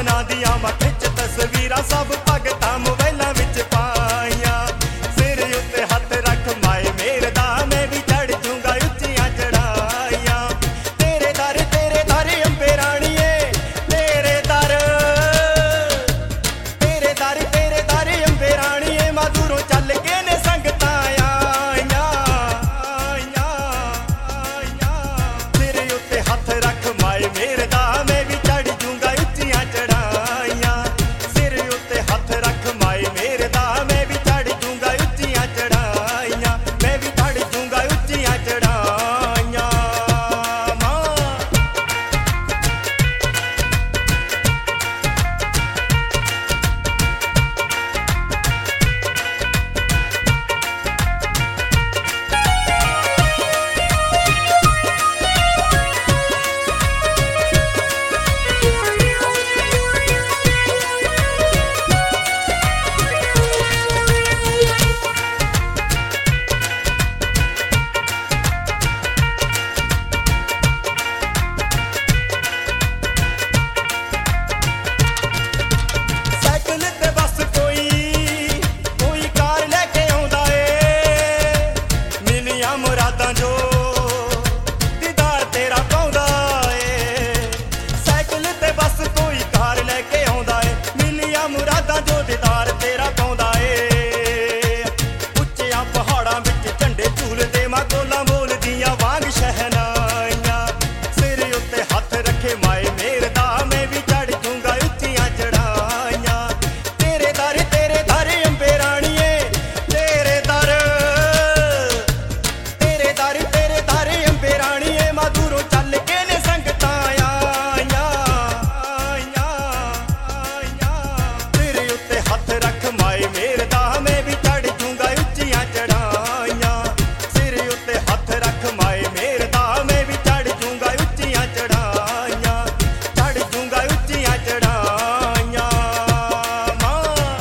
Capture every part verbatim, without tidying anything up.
बना दिया मैं खिच तस्वीर सब भगतां मोबाइलां विच पाइयां सिर उत्ते हथ रख माए मेरे दा मैं भी चढ़ जूंगा उच्चियां चढ़ाइयां तेरे दर तेरे दर अंबे राणीए तेरे दर तेरे दर तेरे दर अंबे राणीए मैं दूरों चल के ने संगतां आइयां आइयां आइयां सिर उत्ते हथ रख माए मेरे दा मैं भी चढ़ जूंगा उच्चियां चढ़ाइयां सिर उत्ते हथ रख माए मेरे दा मैं भी चढ़ जूंगा उच्चियां चढ़ाइयां मैं भी चढ़ जूंगा उच्चियां चढ़ाइयां मां साइकिल ते बस कोई कोई कार लेके आउंदा ए मिलियां मुरादां जो दीदार तेरा पाउंदा ए साइकिल ते बस कोई कार लेके आउंदा ए मिलियां मुरादां जो दीदार तेरा पाउंदा ए ਉੱਚਿਆਂ ਪਹਾੜਾਂ ਵਿੱਚ ਝੰਡੇ ਝੂਲਦੇ ਮਾਂ ਗੋਲਾਂ ਬੋਲਦੀਆਂ ਵਾਂਗ ਸ਼ਹਿਨਾਈਆਂ ਸਿਰ ਉੱਤੇ ਹੱਥ ਰੱਖੇ ਮਾਏ ਮੇਰ ਦਾ ਮੈਂ ਵੀ ਚੜ ਜੂੰਗਾ ਉੱਚੀਆਂ ਚੜਾਈਆਂ ਤੇਰੇ ਦਰ ਤੇਰੇ ਦਰ ਅੰਬੇ ਰਾਣੀਏ ਤੇਰੇ ਦਰ ਤੇਰੇ ਦਰ ਤੇਰੇ ਦਰ ਅੰਬੇ ਰਾਣੀਏ ਮੈਂ ਦੂਰੋਂ ਚੱਲ ਕੇ ਨੇ ਸੰਗਤਾਂ ਆਈਆਂ ਆਈਆਂ ਆਈਆਂ ਤੇਰੇ ਉੱਤੇ ਹੱਥ ਰੱਖ ਮਾਏ ਮੇਰ ਦਾ ਮੈਂ ਵੀ ਚੜ ਜੂੰਗਾ ਉੱਚੀਆਂ ਚੜਾਈਆਂ ਸਿਰ ਉੱਤੇ ਹੱਥ ਰੱਖ ਮਾਏ ਮੇਰ ਦਾ ਮੈਂ ਵੀ ਚੜ ਜੂੰਗਾ ਉੱਚੀਆਂ ਚੜਾਈਆਂ ਚੜ ਜੂੰਗਾ ਉੱਚੀਆਂ ਚੜਾਈਆਂ ਮਾਂ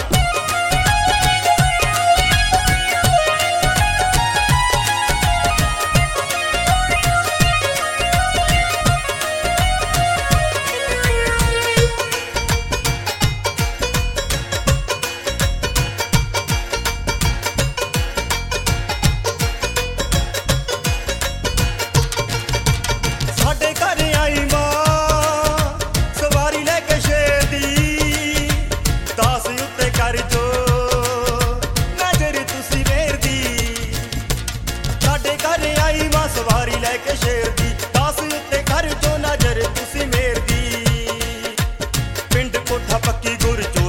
ਸਾਡੇ ਘਰ ਆਈ ਮਾਂ ਸਵਾਰੀ ਲੈ ਕੇ ਸ਼ੇਰ ਦੀ ਦਾਸ ਉੱਤੇ ਕਰ ਜੋ ਨਜ਼ਰ ਤੁਸੀਂ ਮੇਰ ਦੀ ਸਾਡੇ ਘਰ ਆਈ ਮਾਂ ਸਵਾਰੀ ਲੈ ਕੇ ਸ਼ੇਰ ਦੀ ਦਾਸ ਉੱਤੇ ਕਰ ਜੋ ਨਜ਼ਰ ਤੁਸੀਂ ਮੇਰ ਦੀ ਪਿੰਡ ਕੋਠਾ ਪੱਕੀ ਗੁਰਜੋ